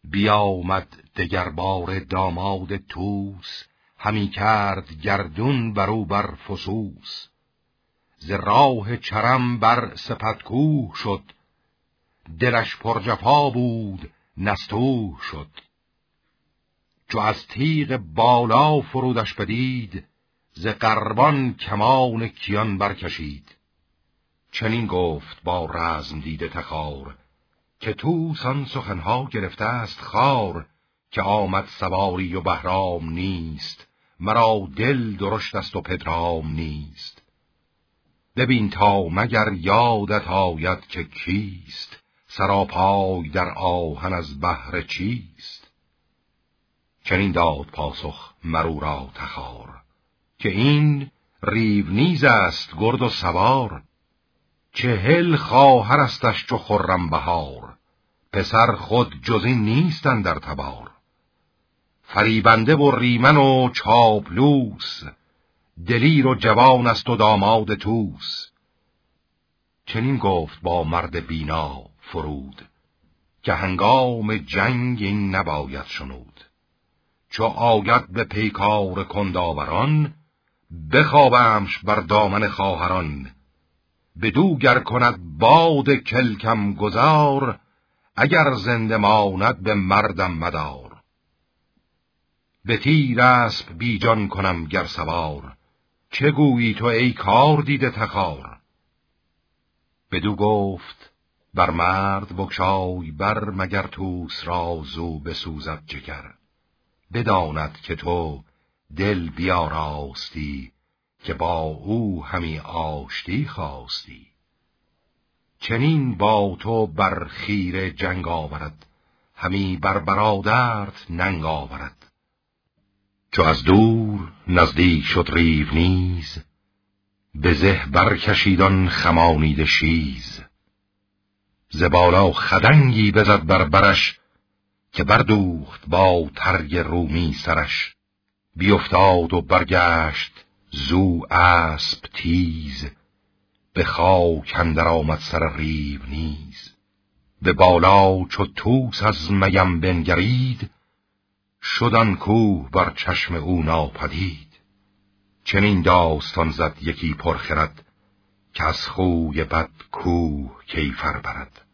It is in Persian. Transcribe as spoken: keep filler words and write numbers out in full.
بیامد دگر بار داماد توس، همی کرد گردون برو بر فسوس. ز راه چرم بر سپدکوه شد، دلش پر جفا بود نستوه شد. چو از تیغ بالا فرودش بدید، ز قربان کمان کیان برکشید. چنین گفت با رزم دیده تخار، که توس آن سخنها گرفته است خار. که آمد سواری و بهرام نیست، مرا دل درشت است و پدرام نیست. ببین تا مگر یادت آید که کیست، سراپای در آهن از بهر چیست. چنین داد پاسخ مرو را تخار، که این ریونیز است گرد و سوار. چهل خواهر استش چو خرم بهار، پسر خود جز این نیستن در تبار. فریبنده و ریمن و چاپلوس، دلیر و جوان است و داماد توس. چنین گفت با مرد بینا فرود، که هنگام جنگ این نباید شنود. چو آید به پیکار کنداوران، بخوابمش بر دامن خواهران. بدو گر کند باد کلکم گذار، اگر زنده ماند به مردم مدار. به تیر اسب بیجان کنم گر سوار، چه گویی تو ای کار دیده تخار. بدو گفت بر مرد بگشای بر، مگر توس را زو بسوزد جگر. بداند که تو دل بیاراستی، که با او همی آشتی خواستی. چنین با تو بر خیر جنگ آورد، همی بر برادرت ننگ آورد. چو از دور نزدیک شد ریونیز، به زه برکشیدان خمانید شیز. ز بالا خدنگی بزد بر برش، که بردوخت با ترگ رومی سرش. بیفتاد و برگشت زو اسب تیز، به خاک اندر آمد سر ریونیز. به بالا چو توس از میم بنگرید، شد آن کوه بر چشم او ناپدید. چنین داستان زد یکی پرخرد، که از خوی بد کوه کیفر برد.